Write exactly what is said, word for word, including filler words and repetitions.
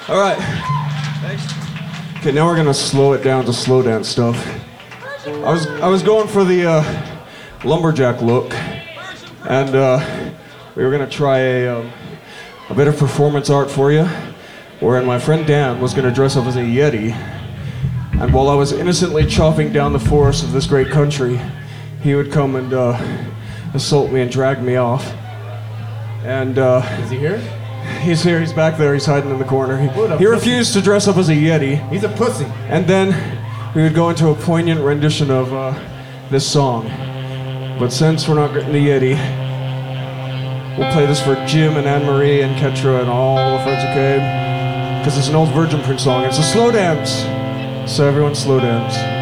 All right. Okay, now we're gonna slow it down to slow dance stuff. I was I was going for the uh, lumberjack look, and uh, we were gonna try a um, a bit of performance art for you, wherein my friend Dan was gonna dress up as a Yeti, and while I was innocently chopping down the forests of this great country, he would come and uh, assault me and drag me off. And uh, is he here? He's here, he's back there, he's hiding in the corner. He, What a he pussy. refused to dress up as a Yeti. He's a pussy. And then we would go into a poignant rendition of uh, this song. But since we're not getting the Yeti, we'll play this for Jim and Anne-Marie and Ketra and all the friends who came. Because it's an old Virgin Prince song. It's a slow dance. So everyone slow dance.